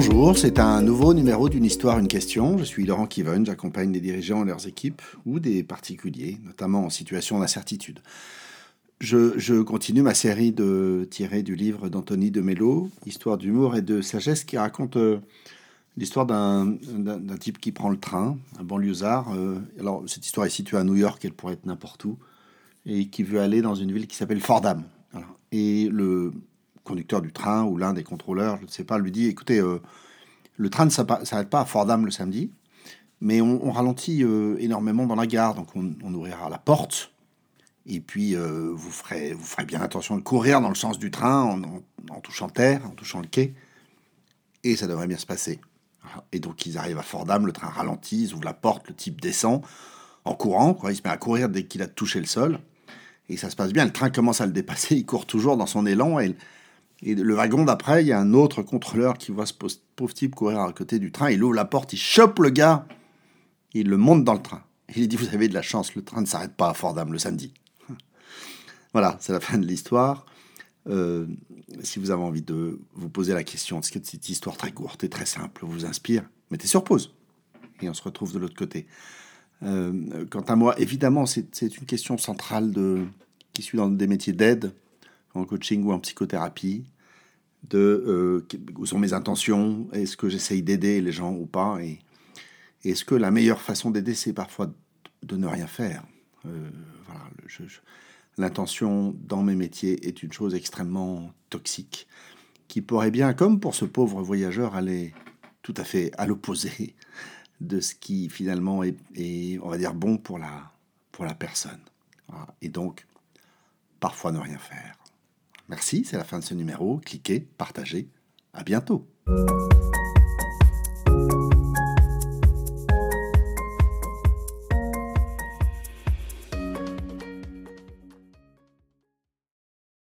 Bonjour, c'est un nouveau numéro d'une histoire, une question. Je suis Laurent Kiven, j'accompagne des dirigeants et leurs équipes ou des particuliers, notamment en situation d'incertitude. Je continue ma série de tirés du livre d'Anthony de Mello, Histoire d'humour et de sagesse, qui raconte l'histoire d'un type qui prend le train, un banlieusard. Alors, cette histoire est située à New York, elle pourrait être n'importe où, et qui veut aller dans une ville qui s'appelle Fordham. Voilà. Et le conducteur du train ou l'un des contrôleurs, je ne sais pas, lui dit, écoutez, le train ne s'arrête pas à Fordham le samedi, mais on ralentit énormément dans la gare, donc on ouvrira la porte, et puis vous ferez bien attention de courir dans le sens du train en touchant terre, en touchant le quai, et ça devrait bien se passer. Et donc ils arrivent à Fordham, le train ralentit, ils ouvrent la porte, le type descend en courant, quoi. Il se met à courir dès qu'il a touché le sol, et ça se passe bien, le train commence à le dépasser, il court toujours dans son élan, et le wagon d'après, il y a un autre contrôleur qui voit ce pauvre type courir à côté du train. Il ouvre la porte, il chope le gars, il le monte dans le train. Il dit, vous avez de la chance, le train ne s'arrête pas à Fordham le samedi. Voilà, c'est la fin de l'histoire. Si vous avez envie de vous poser la question, est-ce que cette histoire très courte et très simple vous inspire, mettez sur pause. Et on se retrouve de l'autre côté. Quant à moi, évidemment, c'est une question centrale qui suit dans des métiers d'aide, en coaching ou en psychothérapie, où sont mes intentions, est-ce que j'essaye d'aider les gens ou pas, et est-ce que la meilleure façon d'aider, c'est parfois de ne rien faire. Voilà, l'intention dans mes métiers est une chose extrêmement toxique, qui pourrait bien, comme pour ce pauvre voyageur, aller tout à fait à l'opposé de ce qui finalement est on va dire, bon pour la personne. Voilà. Et donc, parfois ne rien faire. Merci, c'est la fin de ce numéro. Cliquez, partagez. À bientôt.